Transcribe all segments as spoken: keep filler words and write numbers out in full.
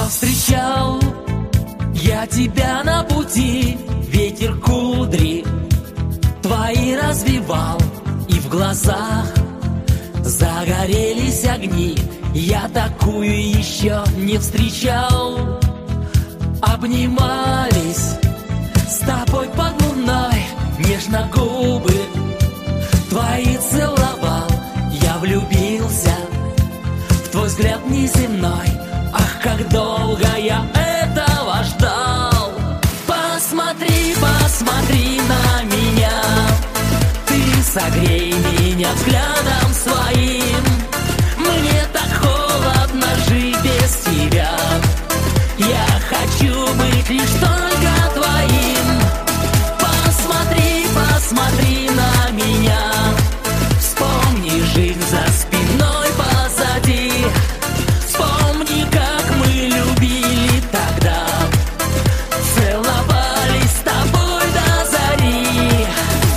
Повстречал я тебя на пути, ветер кудри твои развивал, и в глазах загорелись огни. Я такую еще не встречал. Обнимались с тобой под луной, нежно губы твои целовал. Я влюбился в твой взгляд неземной. Ах, как долго я этого ждал. Посмотри, посмотри на меня, ты согрей меня взглядом своим. Мне так холодно жить без тебя. Я хочу быть лишь только твоим. Посмотри, посмотри на меня, вспомни жизнь за спиной позади. Вспомни, как мы любили тогда, целовались с тобой до зари.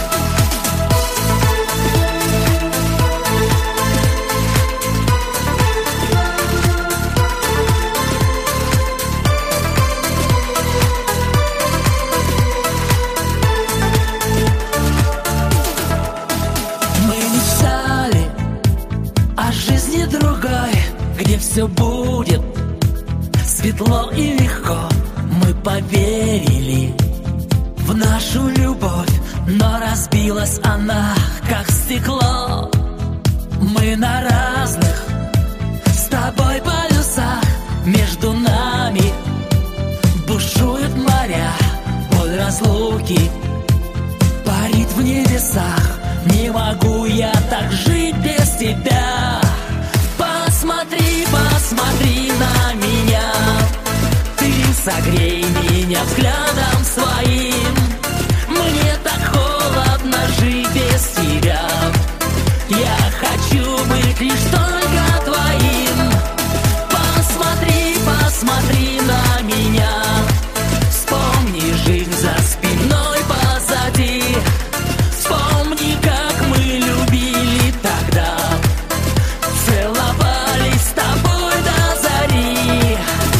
Мы мечтали о жизни другой, где все будет светло и легко. Мы поверили в нашу любовь, но разбилась она, как стекло. Мы на разных с тобой полюсах, между нами бушуют моря. Боль разлуки парит в небесах. Не могу я так жить без тебя. Посмотри, посмотри на меня, ты согрей меня взглядом своим. Мне так холодно жить без тебя. Я хочу быть лишь только твоим. Посмотри, посмотри на меня, вспомни жизнь за спиной позади. Вспомни, как мы любили тогда, целовались с тобой до зари.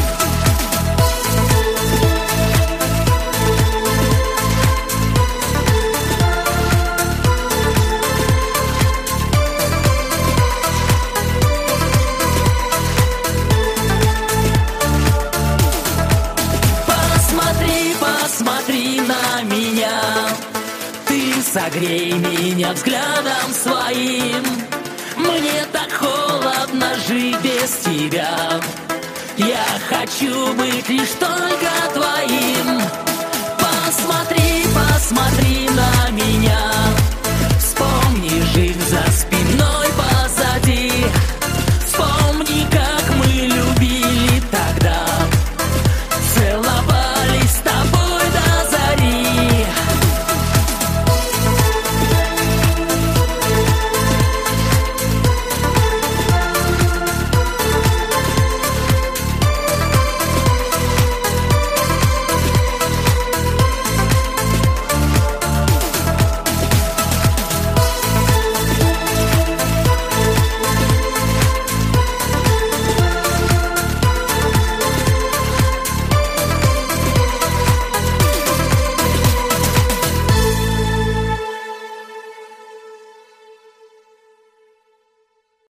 Посмотри, посмотри на меня, ты согрей меня взглядом своим. Мне так холодно жить без тебя. Я хочу быть лишь только твоим. Посмотри, посмотри на меня,